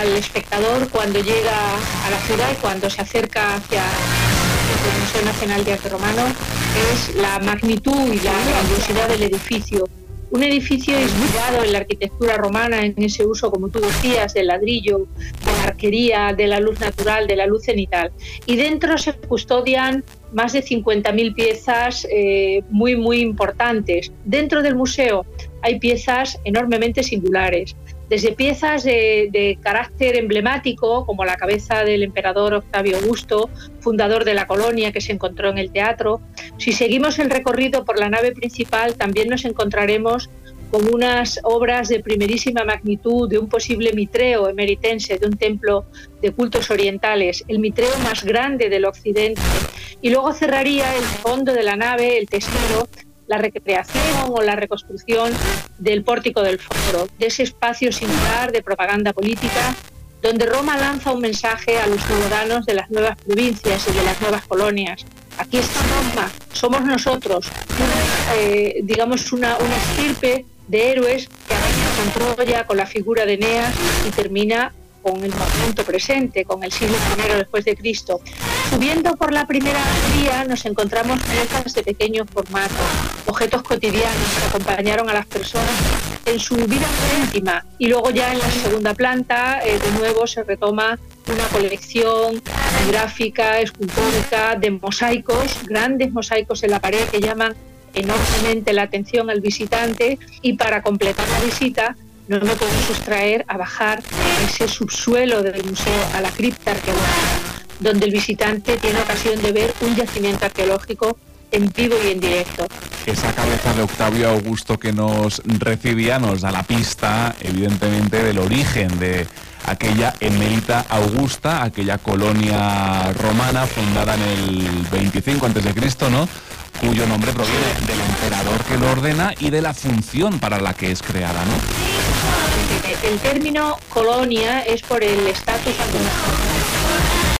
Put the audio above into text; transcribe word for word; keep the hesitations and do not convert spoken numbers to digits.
al espectador cuando llega a la ciudad y cuando se acerca hacia el Museo Nacional de Arte Romano es la magnitud y la grandiosidad del edificio. Un edificio inspirado en la arquitectura romana, en ese uso, como tú decías, del ladrillo, de la arquería, de la luz natural, de la luz cenital. Y dentro se custodian más de cincuenta mil piezas eh, muy, muy importantes. Dentro del museo hay piezas enormemente singulares, desde piezas de, de carácter emblemático, como la cabeza del emperador Octavio Augusto, fundador de la colonia, que se encontró en el teatro. Si seguimos el recorrido por la nave principal, también nos encontraremos con unas obras de primerísima magnitud de un posible mitreo emeritense, de un templo de cultos orientales, el mitreo más grande del occidente. Y luego cerraría el fondo de la nave, el tesoro, la recreación o la reconstrucción del pórtico del foro, de ese espacio singular de propaganda política donde Roma lanza un mensaje a los ciudadanos de las nuevas provincias y de las nuevas colonias. Aquí está Roma, somos nosotros, una, eh, digamos una, una estirpe de héroes que arranca con Troya, con la figura de Eneas y termina con el momento presente, con el siglo primero después de Cristo. Subiendo por la primera galería nos encontramos piezas de pequeño formato, objetos cotidianos que acompañaron a las personas en su vida íntima. Y luego ya en la segunda planta eh, de nuevo se retoma una colección gráfica, escultórica, de mosaicos, grandes mosaicos en la pared que llaman enormemente la atención al visitante. Y para completar la visita no me puedo sustraer a bajar a ese subsuelo del museo, a la cripta arqueológica, donde el visitante tiene ocasión de ver un yacimiento arqueológico en vivo y en directo. Esa cabeza de Octavio Augusto que nos recibía nos da la pista, evidentemente, del origen de aquella Emélita Augusta, aquella colonia romana fundada en el veinticinco antes de Cristo, ¿no?, cuyo nombre proviene del emperador que lo ordena y de la función para la que es creada, ¿no? El término colonia es por el estatus administrativo.